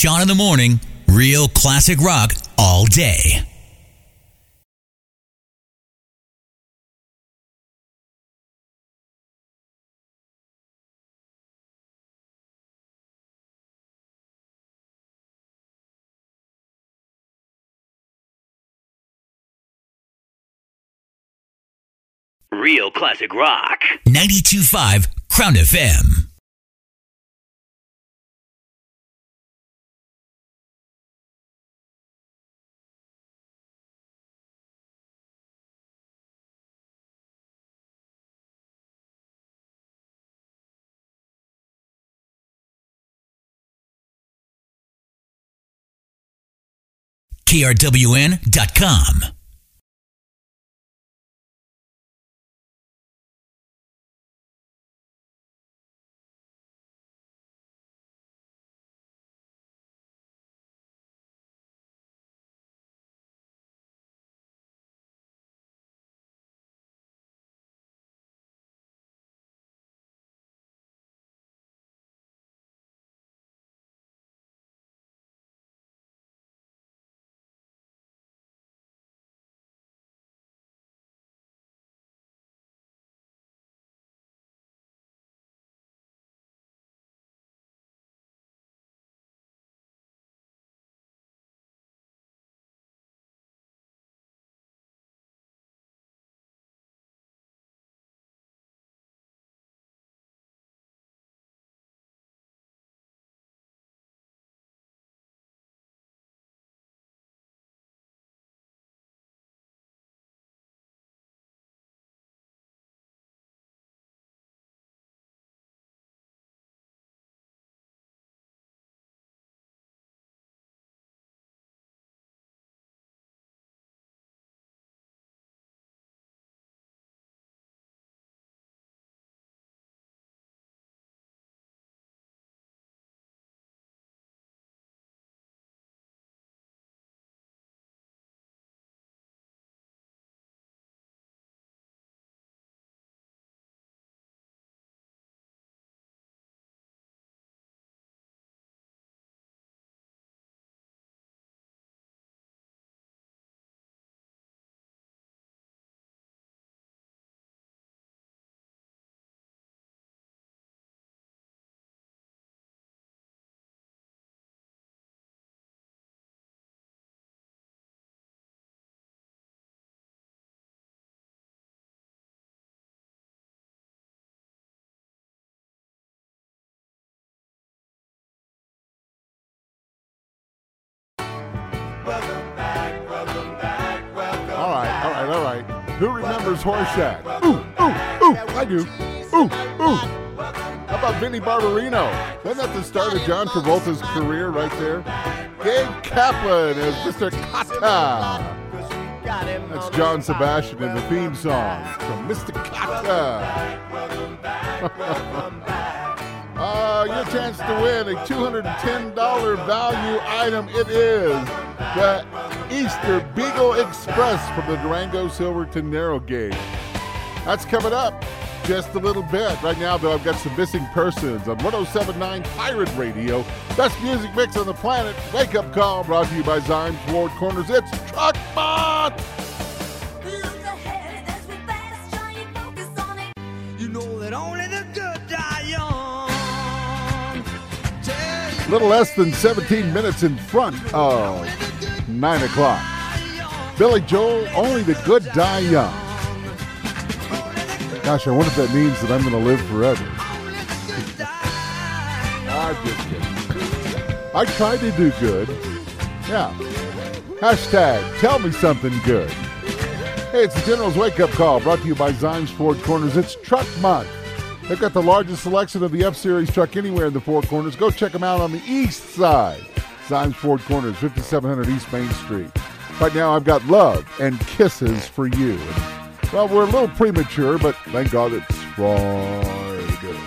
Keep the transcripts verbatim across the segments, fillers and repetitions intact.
Sean in the morning, real classic rock all day. Real classic rock. ninety-two point five Crown F M. K R W N dot com. All right, all right, all right. Who remembers Horseshack? Ooh, ooh, ooh, I do. Ooh, ooh. How about Vinnie Barbarino? Wasn't that the start of John Travolta's career right there? Gabe Kaplan as Mister Kata. That's John Sebastian in the theme song from Mister Kata. Uh, your chance to win a two hundred ten dollars value item. It is the Easter Beagle Express from the Durango Silverton Narrow Gauge. That's coming up just a little bit. Right now, though, I've got some missing persons on one oh seven point nine Pirate Radio. Best music mix on the planet. Wake Up Call brought to you by Zimes Ward Corners. It's Truck Bot! You know that only the good die young. A little less than seventeen minutes in front of nine o'clock. Billy Joel, only the good die young. Gosh, I wonder if that means that I'm going to live forever. I'm just kidding. I try to do good. Yeah. Hashtag, tell me something good. Hey, it's the General's Wake Up Call, brought to you by Zimes Ford Corners. It's Truck Month. They've got the largest selection of the F-Series truck anywhere in the Four Corners. Go check them out on the east side. Zimes Ford Corners, fifty-seven hundred East Main Street. Right now, I've got love and kisses for you. Well, we're a little premature, but thank God it's Friday.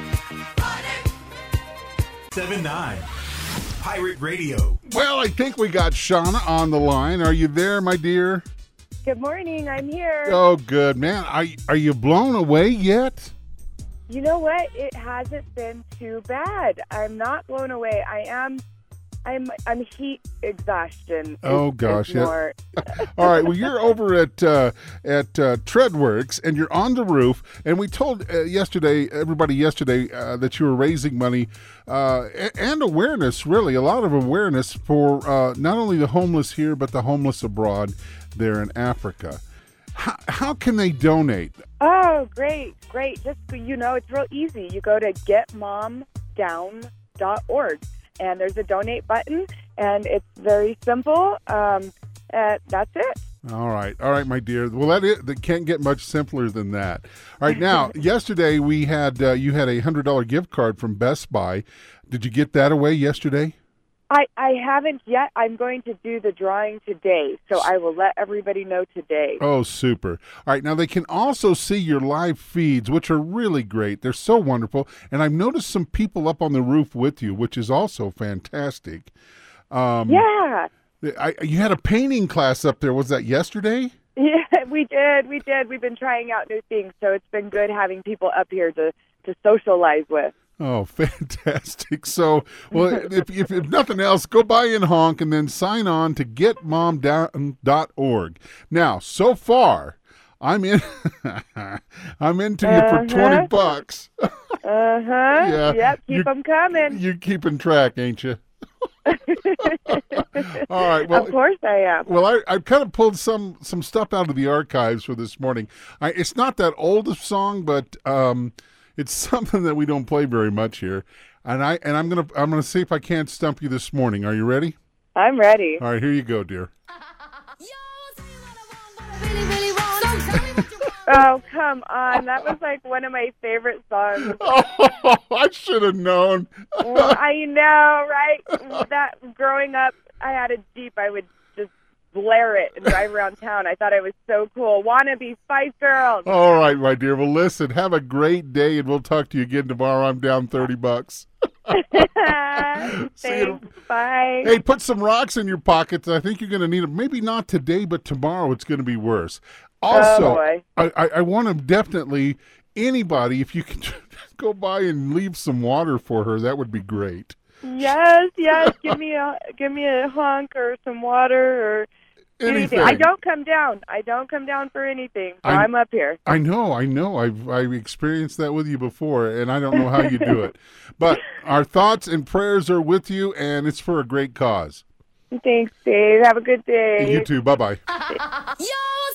seven nine Pirate Radio. Well, I think we got Shauna on the line. Are you there, my dear? Good morning. I'm here. Oh, good, man. Are, are you blown away yet? You know what? It hasn't been too bad. I'm not blown away. I am I'm I'm heat exhaustion. Oh is- gosh, is yeah. more- All right, well, you're over at uh, at uh, Treadworks, and you're on the roof. And we told uh, yesterday, everybody yesterday, uh, that you were raising money uh, a- and awareness, really, a lot of awareness for uh, not only the homeless here, but the homeless abroad there in Africa. How, how can they donate? Oh, great, great. Just so you know, it's real easy. You go to get mom down dot org, and there's a donate button, and it's very simple. Um, uh, that's it. All right, all right, my dear. Well, that, is, that can't get much simpler than that. All right, now, yesterday we had uh, you had a hundred dollar gift card from Best Buy. Did you get that away yesterday? I, I haven't yet. I'm going to do the drawing today, so I will let everybody know today. Oh, super. All right, now they can also see your live feeds, which are really great. They're so wonderful. And I've noticed some people up on the roof with you, which is also fantastic. Um, Yeah. I, you had a painting class up there. Was that yesterday? Yeah, we did. We did. We've been trying out new things, so it's been good having people up here to, to socialize with. Oh, fantastic. So, well, if, if, if nothing else, go by and honk and then sign on to get mom down dot org. Now, so far, I'm in I'm into you for Uh-huh. twenty bucks. Uh-huh. Yeah. Yep, You- keep them coming. You're keeping track, ain't you? All right. Well, Of course I am. Well, I, I kind of pulled some some stuff out of the archives for this morning. I, it's not that old a song, but um, it's something that we don't play very much here. And I and I'm gonna I'm gonna see if I can't stump you this morning. Are you ready? I'm ready. All right, here you go, dear. Oh, come on. That was like one of my favorite songs. Oh, I should have known. Well, I know, right? That growing up, I had a Jeep. I would just blare it and drive around town. I thought I was so cool. Wanna be Spice Girls. All right, my dear. Well, listen. Have a great day, and we'll talk to you again tomorrow. I'm down thirty bucks. See you. Thanks. Bye. Hey, put some rocks in your pockets. I think you're going to need them. Maybe not today, but tomorrow it's going to be worse. Also, Oh, boy. I, I, I want to definitely, anybody, if you can go by and leave some water for her, that would be great. Yes, yes. Give me a give me a honk or some water or anything. Anything. I don't come down. I don't come down for anything. So I- I'm up here. I know, I know. I've I've experienced that with you before, and I don't know how you do it. But our thoughts and prayers are with you, and it's for a great cause. Thanks, Dave. Have a good day. You too. Bye bye. Yo,